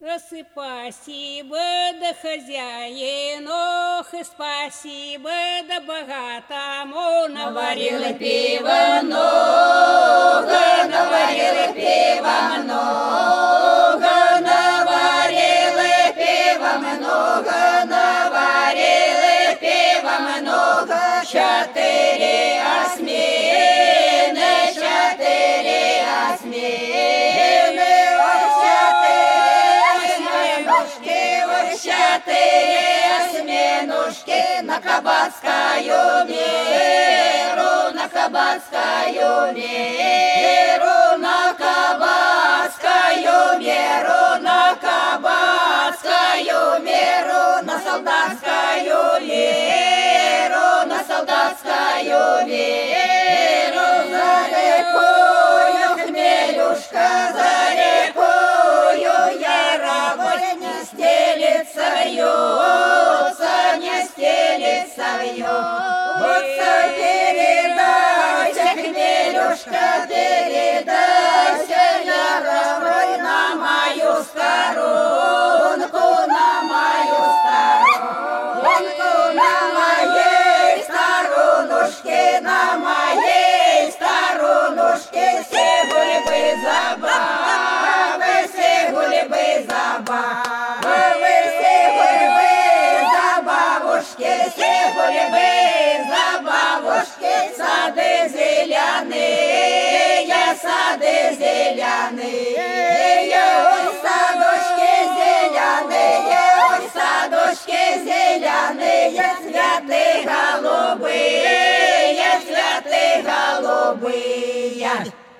Спасибо да хозяину, ох, и спасибо да богатому. Наварила пива много, наварила пива много, наварила пива много, наварила пива много. 4 осьмины, 4 осьмины, четыре осьминожки на кабацкую меру, на кабацкую меру, на кабацкую меру, на кабацкую меру, на солдатскую меру, на солдатскую меру. За рекою хмелюшка, за рекою яровой не стелится, вьется, не стелится, вьется. Передайся, хмелюшка, передайся яровой на мою сторонку, на мою сторонку, на моей сторонушке, на моей сторонушке. Все гульбы забавы, все гульбы забавы, все гульбы забавушки, все гульбы забавушки. Сады зеленые, сады зеленые, ой, садочки зеленые, ой, садочки зеленые, цветы голубые, цветы голубые.